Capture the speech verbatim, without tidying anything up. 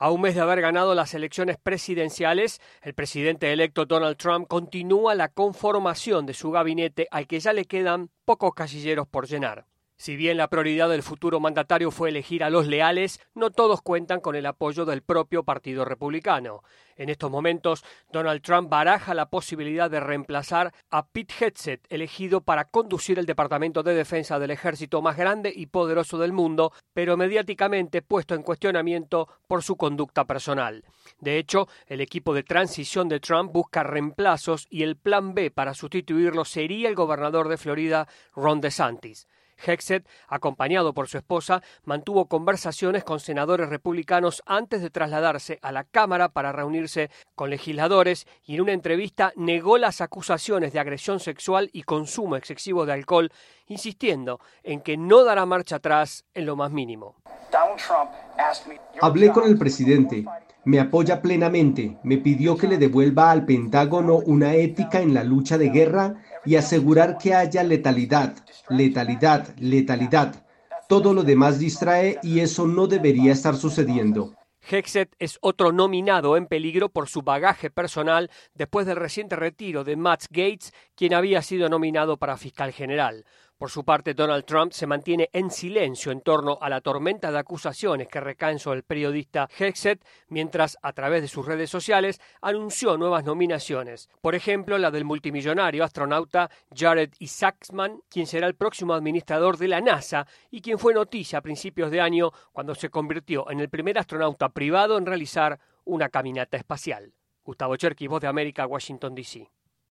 A un mes de haber ganado las elecciones presidenciales, el presidente electo Donald Trump continúa la conformación de su gabinete al que ya le quedan pocos casilleros por llenar. Si bien la prioridad del futuro mandatario fue elegir a los leales, no todos cuentan con el apoyo del propio Partido Republicano. En estos momentos, Donald Trump baraja la posibilidad de reemplazar a Pete Hegseth, elegido para conducir el Departamento de Defensa del ejército más grande y poderoso del mundo, pero mediáticamente puesto en cuestionamiento por su conducta personal. De hecho, el equipo de transición de Trump busca reemplazos y el plan B para sustituirlo sería el gobernador de Florida, Ron DeSantis. Hegseth, acompañado por su esposa, mantuvo conversaciones con senadores republicanos antes de trasladarse a la Cámara para reunirse con legisladores y en una entrevista negó las acusaciones de agresión sexual y consumo excesivo de alcohol, insistiendo en que no dará marcha atrás en lo más mínimo. Hablé con el presidente. Me apoya plenamente. Me pidió que le devuelva al Pentágono una ética en la lucha de guerra y asegurar que haya letalidad, letalidad, letalidad. Todo lo demás distrae y eso no debería estar sucediendo. Hegseth es otro nominado en peligro por su bagaje personal después del reciente retiro de Matt Gaetz, quien había sido nominado para fiscal general. Por su parte, Donald Trump se mantiene en silencio en torno a la tormenta de acusaciones que recaen sobre el periodista Hegseth, mientras, a través de sus redes sociales, anunció nuevas nominaciones. Por ejemplo, la del multimillonario astronauta Jared Isaacman, quien será el próximo administrador de la NASA y quien fue noticia a principios de año cuando se convirtió en el primer astronauta privado en realizar una caminata espacial. Gustavo Cherkis, Voz de América, Washington, D C